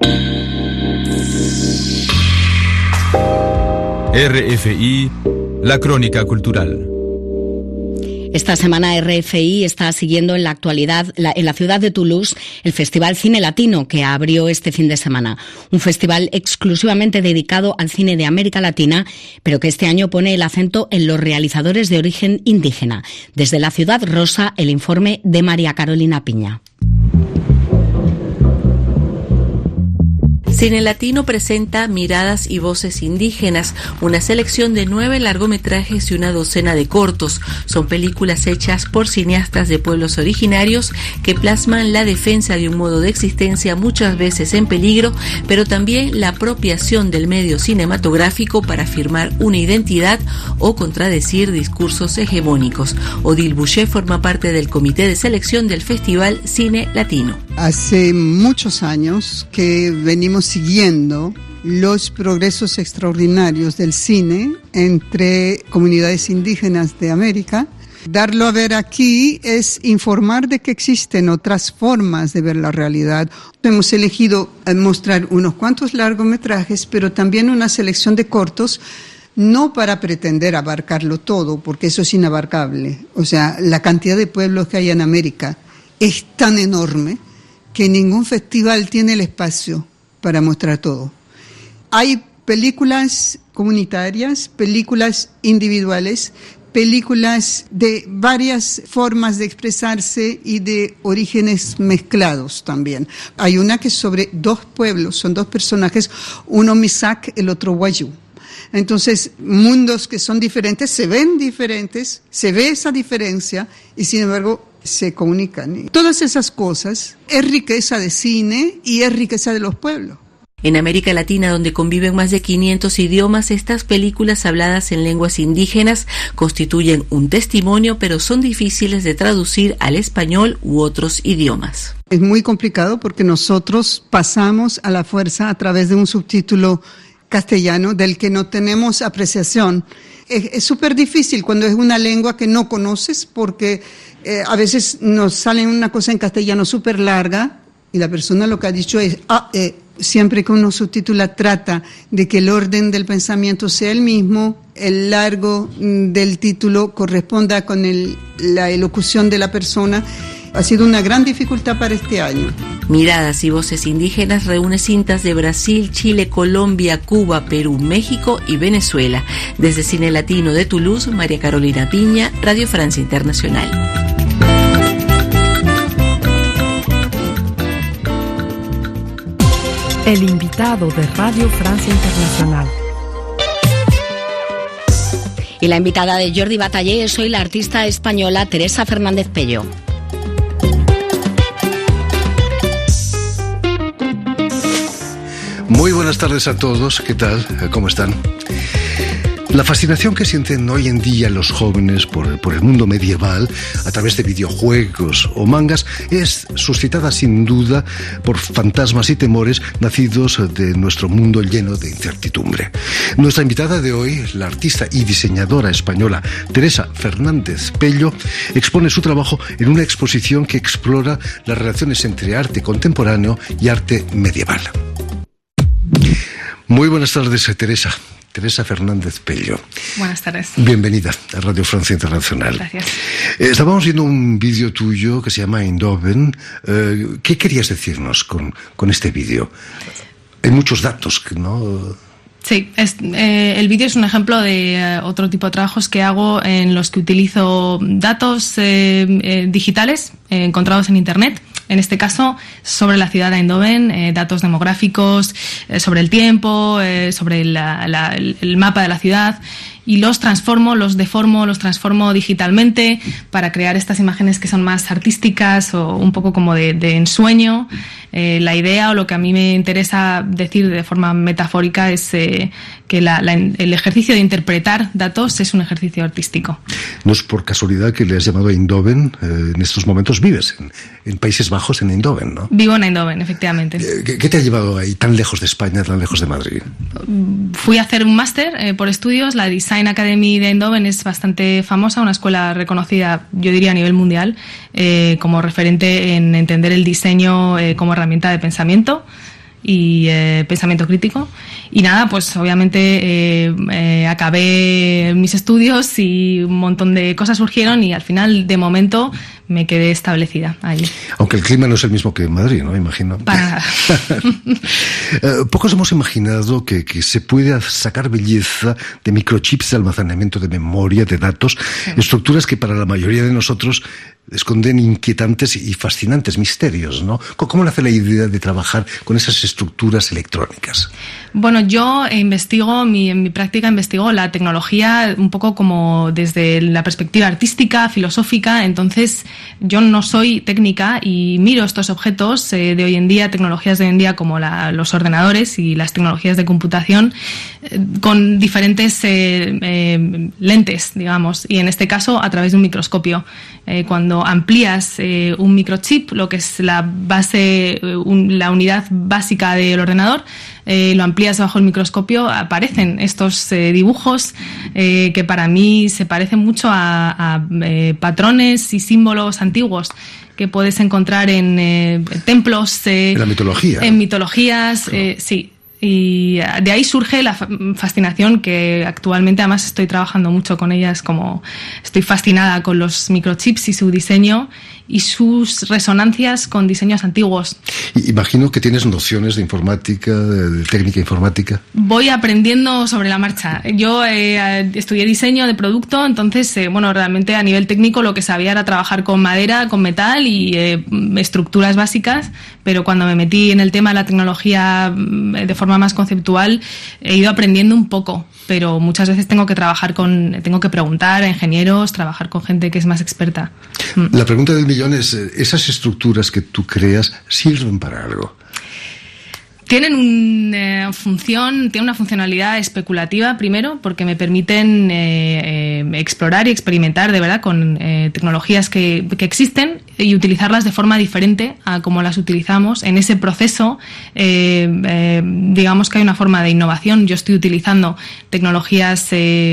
RFI, la crónica cultural. Esta semana RFI está siguiendo en la actualidad en la ciudad de Toulouse el Festival Cine Latino que abrió este fin de semana. Un festival exclusivamente dedicado al cine de América Latina, pero que este año pone el acento en los realizadores de origen indígena. Desde la Ciudad Rosa, el informe de María Carolina Piña. Cine Latino presenta Miradas y Voces Indígenas, una selección de 9 largometrajes y una docena de cortos. Son películas hechas por cineastas de pueblos originarios que plasman la defensa de un modo de existencia muchas veces en peligro, pero también la apropiación del medio cinematográfico para afirmar una identidad o contradecir discursos hegemónicos. Odile Boucher forma parte del comité de selección del Festival Cine Latino. Hace muchos años que venimos siguiendo los progresos extraordinarios del cine entre comunidades indígenas de América. Darlo a ver aquí es informar de que existen otras formas de ver la realidad. Hemos elegido mostrar unos cuantos largometrajes, pero también una selección de cortos, no para pretender abarcarlo todo, porque eso es inabarcable. O sea, la cantidad de pueblos que hay en América es tan enorme que ningún festival tiene el espacio para mostrar todo. Hay películas comunitarias, películas individuales, películas de varias formas de expresarse y de orígenes mezclados también. Hay una que es sobre 2 pueblos, son 2 personajes, uno Misak, el otro Wayuu. Entonces, mundos que son diferentes, se ven diferentes, se ve esa diferencia y sin embargo se comunican. Todas esas cosas es riqueza de cine y es riqueza de los pueblos. En América Latina, donde conviven más de 500 idiomas, estas películas habladas en lenguas indígenas constituyen un testimonio, pero son difíciles de traducir al español u otros idiomas. Es muy complicado porque nosotros pasamos a la fuerza a través de un subtítulo castellano del que no tenemos apreciación. Es súper difícil cuando es una lengua que no conoces porque a veces nos sale una cosa en castellano súper larga y la persona lo que ha dicho es siempre que uno subtitula trata de que el orden del pensamiento sea el mismo, el largo del título corresponda con la elocución de la persona. Ha sido una gran dificultad para este año. Miradas y Voces Indígenas reúne cintas de Brasil, Chile, Colombia, Cuba, Perú, México y Venezuela. Desde Cine Latino de Toulouse, María Carolina Piña, Radio Francia Internacional. El invitado de Radio Francia Internacional. Y la invitada de Jordi Batallé es hoy la artista española Teresa Fernández Pello. Muy buenas tardes a todos, ¿qué tal? ¿Cómo están? La fascinación que sienten hoy en día los jóvenes por el mundo medieval a través de videojuegos o mangas es suscitada sin duda por fantasmas y temores nacidos de nuestro mundo lleno de incertidumbre. Nuestra invitada de hoy, la artista y diseñadora española Teresa Fernández Pello, expone su trabajo en una exposición que explora las relaciones entre arte contemporáneo y arte medieval. Muy buenas tardes, Teresa. Teresa Fernández Pello. Buenas tardes. Bienvenida a Radio Francia Internacional. Gracias. Estábamos viendo un vídeo tuyo que se llama Eindhoven. ¿Qué querías decirnos con este vídeo? Hay muchos datos, ¿no? Sí, el vídeo es un ejemplo de otro tipo de trabajos que hago en los que utilizo datos digitales encontrados en Internet. En este caso, sobre la ciudad de Eindhoven, datos demográficos, sobre el tiempo, sobre el mapa de la ciudad, y los transformo, los deformo, los transformo digitalmente para crear estas imágenes que son más artísticas o un poco como de ensueño. La idea o lo que a mí me interesa decir de forma metafórica es que el ejercicio de interpretar datos es un ejercicio artístico. No es por casualidad que le has llamado Eindhoven. En estos momentos vives en Países Bajos, en Eindhoven, ¿no? Vivo en Eindhoven, efectivamente. ¿Qué te ha llevado ahí tan lejos de España, tan lejos de Madrid? Fui a hacer un máster por estudios. La Design Academy de Eindhoven es bastante famosa, una escuela reconocida, yo diría, a nivel mundial, como referente en entender el diseño como herramienta de pensamiento. y pensamiento crítico. Y nada, pues obviamente acabé mis estudios y un montón de cosas surgieron y al final, de momento, me quedé establecida allí. Aunque el clima no es el mismo que en Madrid, ¿no? Imagino. Para... Pocos hemos imaginado que se puede sacar belleza de microchips de almacenamiento de memoria, de datos, estructuras que para la mayoría de nosotros esconden inquietantes y fascinantes misterios, ¿no? ¿Cómo nace la idea de trabajar con esas estructuras electrónicas? Bueno, yo en mi práctica investigo la tecnología un poco como desde la perspectiva artística, filosófica. Entonces yo no soy técnica y miro estos objetos de hoy en día, tecnologías de hoy en día como los ordenadores y las tecnologías de computación con diferentes lentes, digamos, y en este caso a través de un microscopio. Cuando amplías un microchip, lo que es la base, la unidad básica del ordenador, lo amplías bajo el microscopio, aparecen estos dibujos que para mí se parecen mucho a patrones y símbolos antiguos que puedes encontrar en templos. En la mitología. En mitologías, claro. Sí. Y de ahí surge la fascinación, que actualmente además estoy trabajando mucho con ellas, como estoy fascinada con los microchips y su diseño y sus resonancias con diseños antiguos. Imagino que tienes nociones de informática, de técnica informática. Voy aprendiendo sobre la marcha. Yo estudié diseño de producto, entonces, realmente a nivel técnico lo que sabía era trabajar con madera, con metal y estructuras básicas, pero cuando me metí en el tema de la tecnología de forma más conceptual, he ido aprendiendo un poco, pero muchas veces tengo que preguntar a ingenieros, trabajar con gente que es más experta. La pregunta del millón es, ¿esas estructuras que tú creas sirven para algo? Tienen una funcionalidad especulativa, primero, porque me permiten explorar y experimentar de verdad con tecnologías que existen y utilizarlas de forma diferente a como las utilizamos. En ese proceso, digamos que hay una forma de innovación. Yo estoy utilizando tecnologías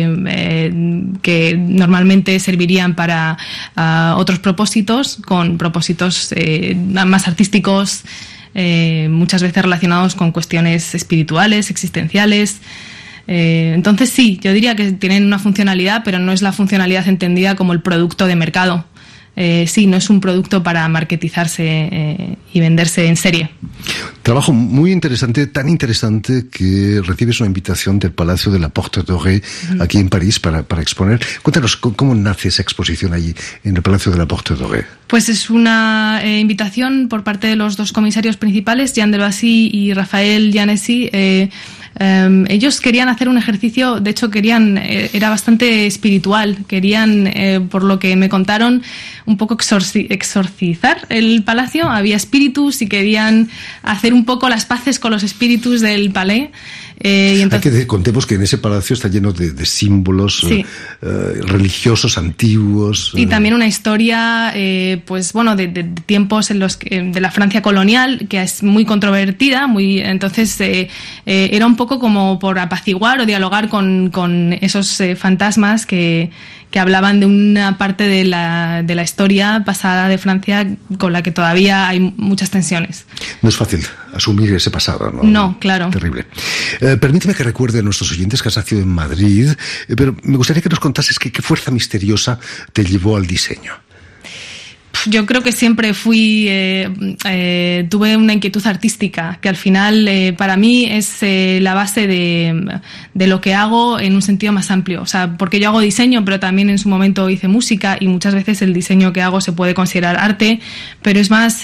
que normalmente servirían para otros propósitos, con propósitos más artísticos, muchas veces relacionados con cuestiones espirituales, existenciales. Entonces sí, yo diría que tienen una funcionalidad, pero no es la funcionalidad entendida como el producto de mercado. Sí, no es un producto para marketizarse y venderse en serie. Trabajo muy interesante, tan interesante que recibes una invitación del Palacio de la Porte Dorée aquí en París para exponer. Cuéntanos, ¿cómo nace esa exposición allí en el Palacio de la Porte Dorée? Pues es una invitación por parte de los dos comisarios principales, Jean Deloisy y Raphaël Giannessi. Ellos querían hacer un ejercicio, de hecho era bastante espiritual, querían, por lo que me contaron, un poco exorcizar el palacio. Había espíritus y querían hacer un poco las paces con los espíritus del palais. Y entonces... Contemos que en ese palacio está lleno de símbolos, sí, religiosos antiguos. Y también una historia, de tiempos en los que, de la Francia colonial, que es muy controvertida, entonces era un poco como por apaciguar o dialogar con esos fantasmas que hablaban de una parte de la historia pasada de Francia con la que todavía hay muchas tensiones. No es fácil asumir ese pasado, ¿no? No, claro. Terrible. Permíteme que recuerde a nuestros oyentes que has nacido en Madrid, pero me gustaría que nos contases qué fuerza misteriosa te llevó al diseño. Yo creo que siempre tuve una inquietud artística, que al final para mí es la base de lo que hago en un sentido más amplio. O sea, porque yo hago diseño, pero también en su momento hice música y muchas veces el diseño que hago se puede considerar arte, pero es más,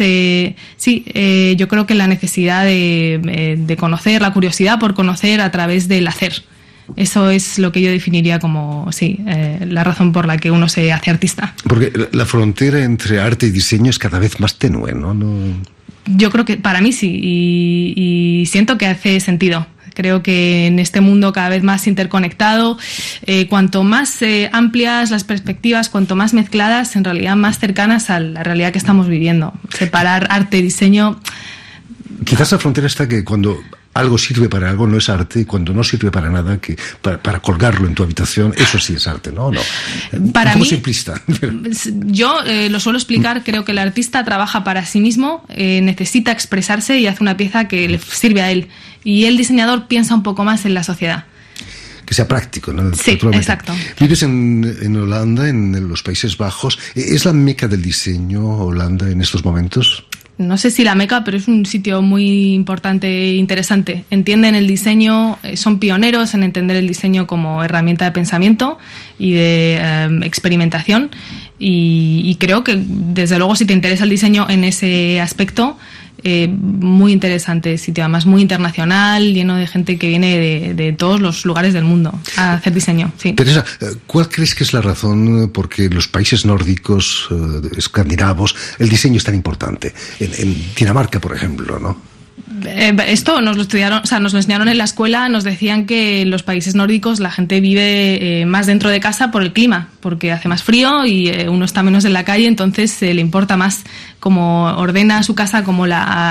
yo creo que la necesidad de conocer, la curiosidad por conocer a través del hacer. Eso es lo que yo definiría como, la razón por la que uno se hace artista. Porque la frontera entre arte y diseño es cada vez más tenue, ¿no? Yo creo que para mí sí, y siento que hace sentido. Creo que en este mundo cada vez más interconectado, cuanto más amplias las perspectivas, cuanto más mezcladas, en realidad más cercanas a la realidad que estamos viviendo. Separar arte y diseño Quizás la frontera está que cuando algo sirve para algo no es arte, y cuando no sirve para nada, que para colgarlo en tu habitación, eso sí es arte, ¿no? Para mí, simplista. Yo lo suelo explicar, creo que el artista trabaja para sí mismo, necesita expresarse y hace una pieza que le sirve a él. Y el diseñador piensa un poco más en la sociedad. Que sea práctico, ¿no? Sí, exacto. Vives en Holanda, en los Países Bajos. ¿Es la meca del diseño Holanda en estos momentos? No sé si la meca, pero es un sitio muy importante e interesante. Entienden el diseño, son pioneros en entender el diseño como herramienta de pensamiento y de experimentación. Y creo que, desde luego, si te interesa el diseño en ese aspecto, muy interesante sitio, además muy internacional, lleno de gente que viene de todos los lugares del mundo a hacer diseño. Sí. Teresa, ¿cuál crees que es la razón por qué en los países nórdicos, escandinavos, el diseño es tan importante? En Dinamarca, por ejemplo, ¿no? Esto nos lo estudiaron, o sea, nos lo enseñaron en la escuela. Nos decían que en los países nórdicos la gente vive más dentro de casa por el clima, porque hace más frío y uno está menos en la calle, entonces le importa más cómo ordena su casa, cómo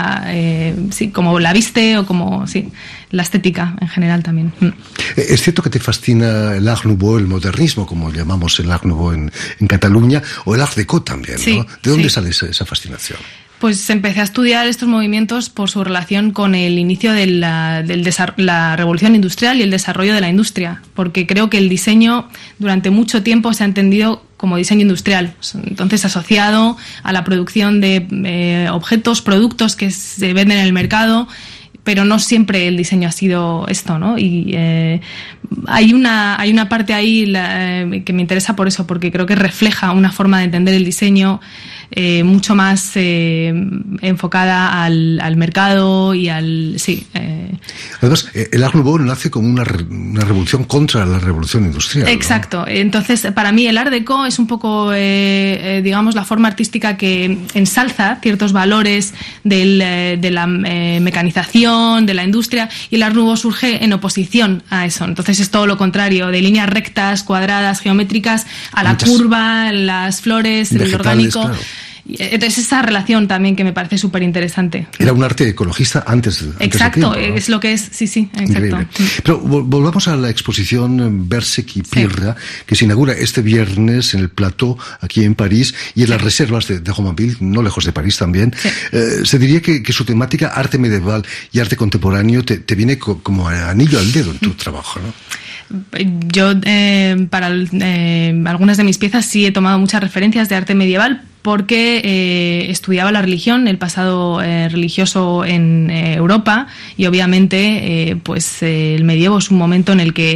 cómo la viste o cómo la estética en general también. Es cierto que te fascina el Art Nouveau, el modernismo, como llamamos el Art Nouveau en Cataluña, o el Art Déco también, ¿no? Sí, ¿De dónde sale esa fascinación? Pues empecé a estudiar estos movimientos por su relación con el inicio de la revolución industrial y el desarrollo de la industria, porque creo que el diseño durante mucho tiempo se ha entendido como diseño industrial, entonces asociado a la producción de objetos, productos que se venden en el mercado, pero no siempre el diseño ha sido esto, ¿no? Y hay una parte ahí que me interesa por eso, porque creo que refleja una forma de entender el diseño mucho más enfocada al mercado y al... Sí. Además, el Art Nouveau nace como una revolución contra la revolución industrial, ¿no? Exacto. Entonces, para mí el Art Déco es un poco, digamos, la forma artística que ensalza ciertos valores de la mecanización, de la industria, y el Art Nouveau surge en oposición a eso. Entonces es todo lo contrario, de líneas rectas, cuadradas, geométricas, a la curva, las flores, el orgánico. Claro. Entonces esa relación también que me parece súper interesante. Era un arte ecologista antes exacto, de tiempo, ¿no? Es lo que es, sí, exacto. Increíble. Pero volvamos a la exposición Bercek y Pirra, que se inaugura este viernes en el Plateau, aquí en París, y en las reservas de Romainville, no lejos de París también. Sí. Se diría que su temática, arte medieval y arte contemporáneo, te viene como anillo al dedo en tu trabajo, ¿no? Yo, para algunas de mis piezas, sí he tomado muchas referencias de arte medieval, porque estudiaba la religión, el pasado religioso en Europa, y obviamente pues el medievo es un momento en el que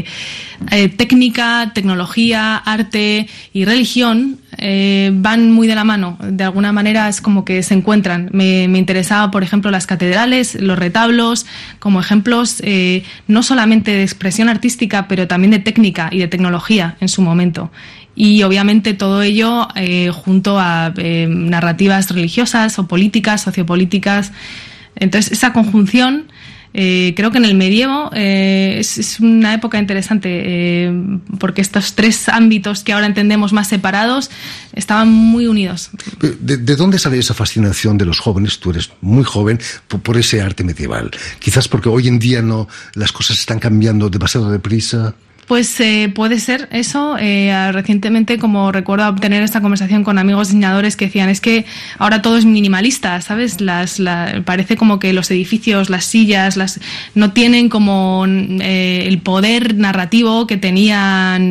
técnica, tecnología, arte y religión van muy de la mano. De alguna manera es como que se encuentran. Me interesaba, por ejemplo, las catedrales, los retablos, como ejemplos no solamente de expresión artística, pero también de técnica y de tecnología en su momento. Y obviamente todo ello junto a narrativas religiosas o políticas, sociopolíticas. Entonces esa conjunción creo que en el medievo es una época interesante porque estos tres ámbitos que ahora entendemos más separados estaban muy unidos. ¿De dónde sale esa fascinación de los jóvenes? Tú eres muy joven por ese arte medieval. Quizás porque hoy en día las cosas están cambiando demasiado deprisa. Pues puede ser eso. Recientemente, como recuerdo obtener esta conversación con amigos diseñadores que decían, es que ahora todo es minimalista, ¿sabes? Parece como que los edificios, las sillas, no tienen como el poder narrativo que tenían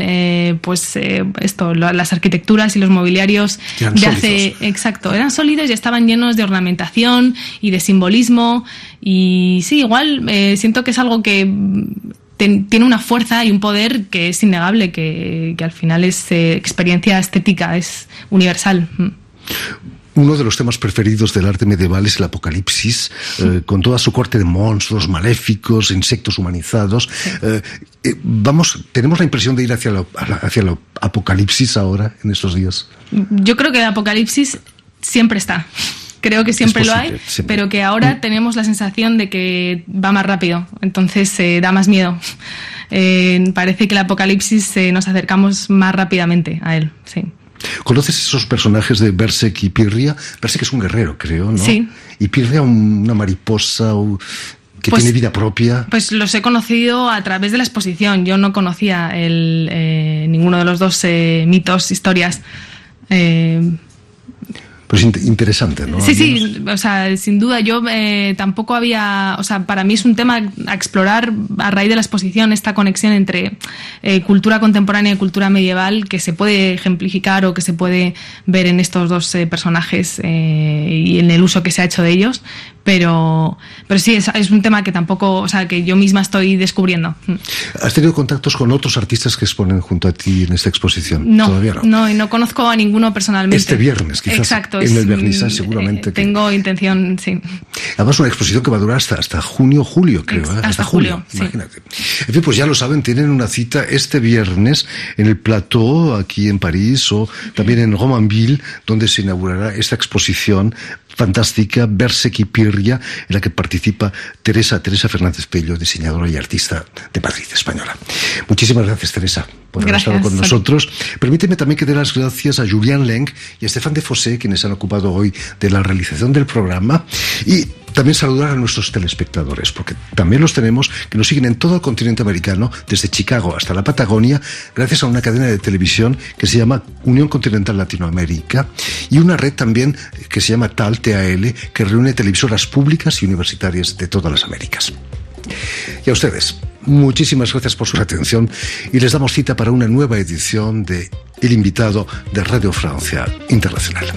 las arquitecturas y los mobiliarios de hace... Exacto, eran sólidos y estaban llenos de ornamentación y de simbolismo. Y sí, igual siento que es algo que tiene una fuerza y un poder que es innegable, que al final es experiencia estética, es universal. Uno de los temas preferidos del arte medieval es el apocalipsis, con toda su corte de monstruos maléficos, insectos humanizados. ¿Tenemos la impresión de ir hacia lo apocalipsis ahora, en estos días? Yo creo que el apocalipsis siempre está. Creo que siempre lo hay, siempre. Pero que ahora tenemos la sensación de que va más rápido, entonces da más miedo. Parece que el apocalipsis nos acercamos más rápidamente a él, sí. ¿Conoces esos personajes de Berserk y Pirria? Berserk es un guerrero, creo, ¿no? Sí. Y Pirria una mariposa que tiene vida propia. Pues los he conocido a través de la exposición. Yo no conocía ninguno de los dos mitos, historias. Pues interesante, ¿no? Sí, o sea, sin duda yo tampoco había, o sea, para mí es un tema a explorar a raíz de la exposición, esta conexión entre cultura contemporánea y cultura medieval que se puede ejemplificar o que se puede ver en estos dos personajes y en el uso que se ha hecho de ellos, pero sí, es un tema que tampoco, o sea, que yo misma estoy descubriendo. ¿Has tenido contactos con otros artistas que exponen junto a ti en esta exposición? No, todavía no. No, y no conozco a ninguno personalmente. Este viernes, quizás. Exacto. En el vernissage, seguramente. Tengo intención, sí. Además, una exposición que va a durar hasta junio, julio, creo. Hasta julio, sí. Imagínate. En fin, pues ya lo saben, tienen una cita este viernes en el Plateau, aquí en París, o también en Romainville, donde se inaugurará esta exposición fantástica, Berserk y Pirria, en la que participa Teresa Fernández Pello, diseñadora y artista de Madrid, española. Muchísimas gracias, Teresa, por haber estado con nosotros. Permíteme también que dé las gracias a Julien Leng y a Stéphane Defosé, quienes han ocupado hoy de la realización del programa, y también saludar a nuestros telespectadores, porque también los tenemos, que nos siguen en todo el continente americano, desde Chicago hasta la Patagonia, gracias a una cadena de televisión que se llama Unión Continental Latinoamérica, y una red también que se llama TAL, que reúne televisoras públicas y universitarias de todas las Américas. Y a ustedes, muchísimas gracias por su atención, y les damos cita para una nueva edición de El Invitado de Radio Francia Internacional.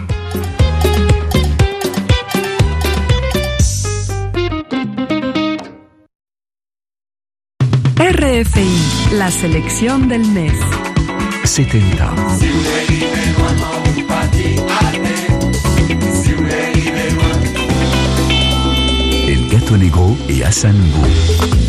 RFI, la selección del mes. 70. El Gato Negro et Hassan Bou.